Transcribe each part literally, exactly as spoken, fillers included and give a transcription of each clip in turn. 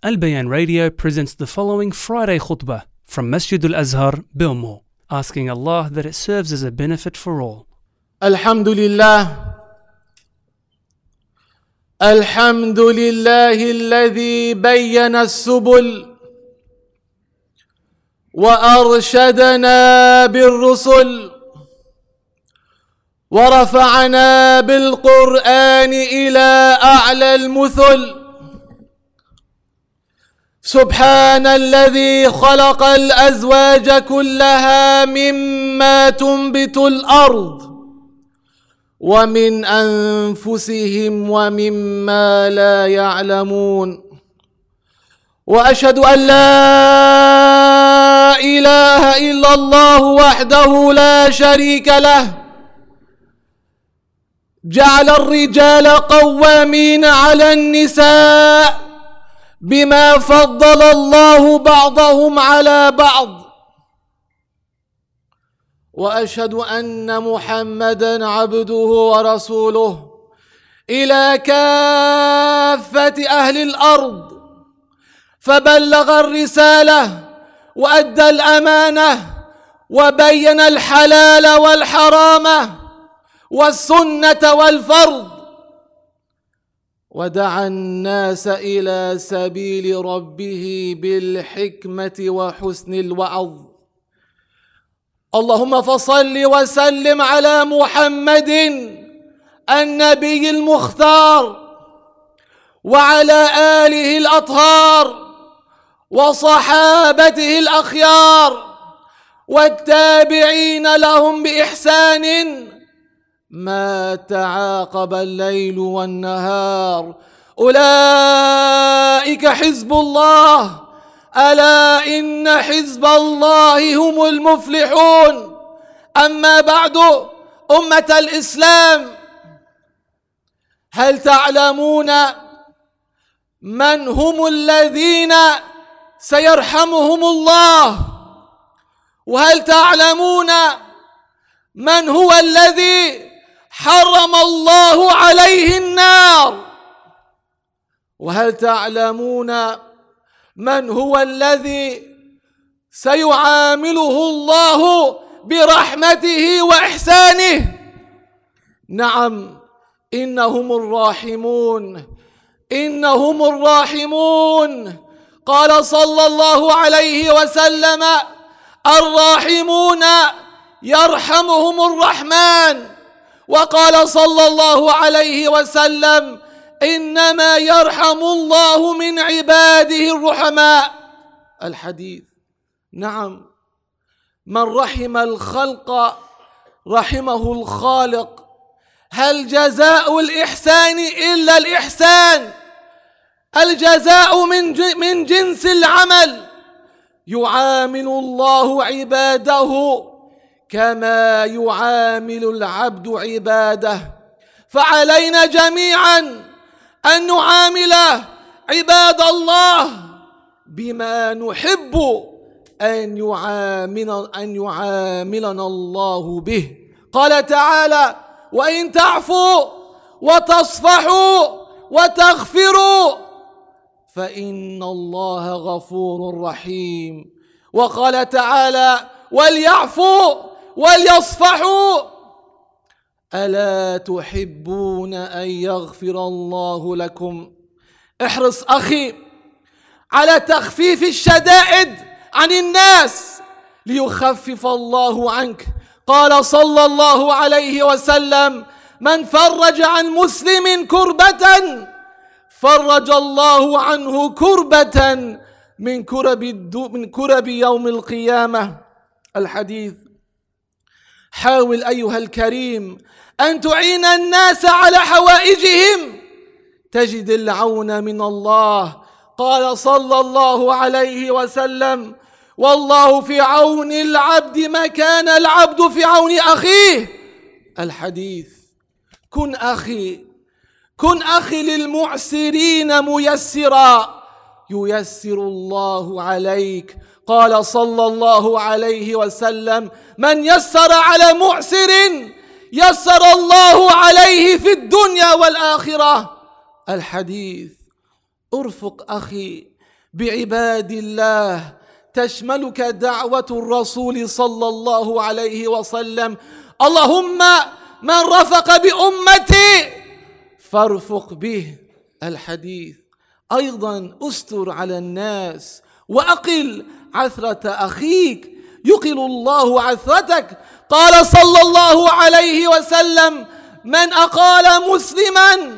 Al Bayan Radio presents the following Friday khutbah from Masjid Al-Azhar, Bilmo, asking Allah that it serves as a benefit for all. Alhamdulillah. Alhamdulillah alladhi bayyana as-subul wa arshadana bir-rusul wa rafa'ana bil-Qur'ani ila a'la al-muthul. سبحان الذي خلق الأزواج كلها مما تنبت الأرض ومن أنفسهم ومما لا يعلمون، وأشهد أن لا إله إلا الله وحده لا شريك له، جعل الرجال قوامين على النساء بما فضل الله بعضهم على بعض، وأشهد أن محمدًا عبده ورسوله إلى كافة أهل الأرض، فبلغ الرسالة وأدى الأمانة وبين الحلال والحرام والسنة والفرض، ودعا الناس إلى سبيل ربه بالحكمة وحسن الوعظ. اللهم فصل وسلم على محمد النبي المختار وعلى آله الأطهار وصحابته الأخيار والتابعين لهم بإحسان ما تعاقب الليل والنهار. أولئك حزب الله، ألا إن حزب الله هم المفلحون. أما بعد، أمة الإسلام، هل تعلمون من هم الذين سيرحمهم الله؟ وهل تعلمون من هو الذي حرم الله عليه النار؟ وهل تعلمون من هو الذي سيعامله الله برحمته وإحسانه؟ نعم، إنهم الراحمون، إنهم الراحمون. قال صلى الله عليه وسلم: الراحمون يرحمهم الرحمن. وقال صلى الله عليه وسلم: إنما يرحم الله من عباده الرحماء. الحديث. نعم، من رحم الخلق رحمه الخالق. هل جزاء الإحسان إلا الإحسان؟ الجزاء من من جنس العمل. يعامل الله عباده كما يعامل العبد عباده، فعلينا جميعا أن نعامل عباد الله بما نحب أن يعامل أن يعاملنا الله به. قال تعالى: وإن تعفوا وتصفحوا وتغفروا فإن الله غفور رحيم. وقال تعالى: وليعفوا وليصفحوا ألا تحبون أن يغفر الله لكم؟ احرص أخي على تخفيف الشدائد عن الناس ليخفف الله عنك. قال صلى الله عليه وسلم: من فرج عن مسلم كربة فرج الله عنه كربة من كرب من كرب يوم القيامة. الحديث. حاول أيها الكريم أن تعين الناس على حوائجهم تجد العون من الله. قال صلى الله عليه وسلم: والله في عون العبد ما كان العبد في عون أخيه. الحديث. كن أخي كن أخي للمعسرين ميسرا ييسر الله عليك. قال صلى الله عليه وسلم: من يسر على معسر يسر الله عليه في الدنيا والآخرة. الحديث. ارفق أخي بعباد الله تشملك دعوة الرسول صلى الله عليه وسلم: اللهم من رفق بأمتي فارفق به. الحديث أيضا: استر على الناس وأقل عثرة أخيك يقل الله عثرتك. قال صلى الله عليه وسلم: من أقال مسلما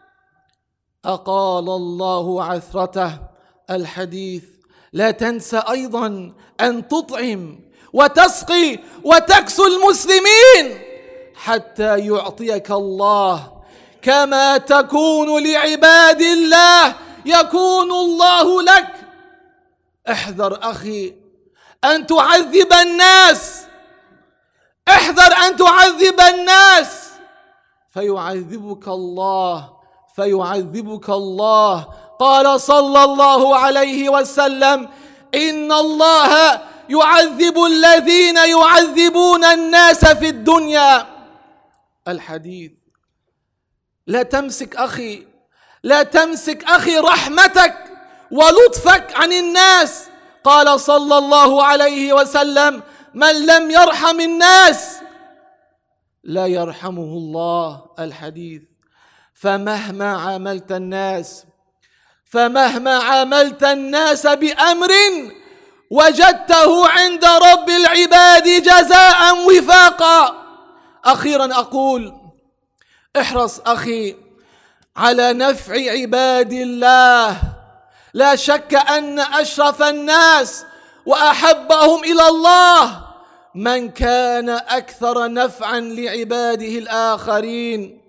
أقال الله عثرته. الحديث. لا تنسى أيضا أن تطعم وتسقي وتكسو المسلمين حتى يعطيك الله. كما تكون لعباد الله يكون الله لك. احذر أخي أن تعذب الناس، احذر أن تعذب الناس فيعذبك الله، فيعذبك الله. قال صلى الله عليه وسلم: إن الله يعذب الذين يعذبون الناس في الدنيا. الحديث. لا تمسك أخي، لا تمسك أخي رحمتك ولطفك عن الناس. قال صلى الله عليه وسلم: من لم يرحم الناس لا يرحمه الله. الحديث. فمهما عاملت الناس فمهما عاملت الناس بأمر وجدته عند رب العباد جزاء وفاقا. أخيرا أقول: احرص أخي على نفع عباد الله. لا شك أن أشرف الناس وأحبهم إلى الله من كان أكثر نفعا لعباده الآخرين،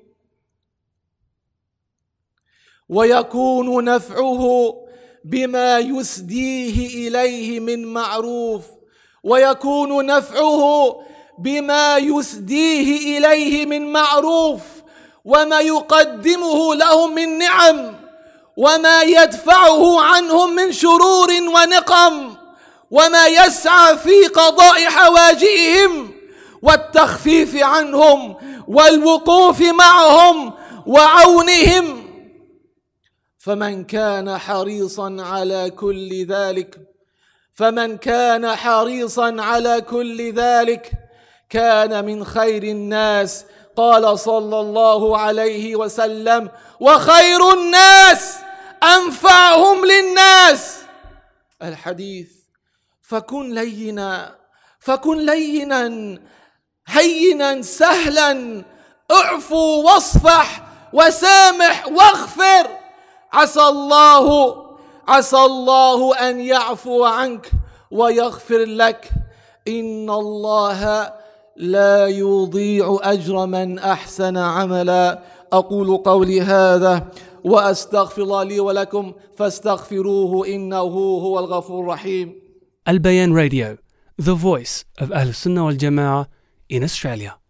ويكون نفعه بما يسديه إليه من معروف، ويكون نفعه بما يسديه إليه من معروف، وما يقدمه لهم من نعم، وما يدفعه عنهم من شرور ونقم، وما يسعى في قضاء حواجئهم والتخفيف عنهم والوقوف معهم وعونهم. فمن كان حريصا على كل ذلك فمن كان حريصا على كل ذلك كان من خير الناس. قال صلى الله عليه وسلم: وخير الناس أنفعهم للناس. الحديث. فكن لينا فكن لينا هينا سهلا، اعفو واصفح وسامح واغفر. عسى الله عسى الله أن يعفو عنك ويغفر لك. إن الله لا يضيع أجر من أحسن عملا. أقول قولي هذا وأستغفر الله لي ولكم فاستغفروه إنه هو الغفور الرحيم. Al Bayan Radio, the voice of Ahl Sunnah wal Jama'ah in Australia.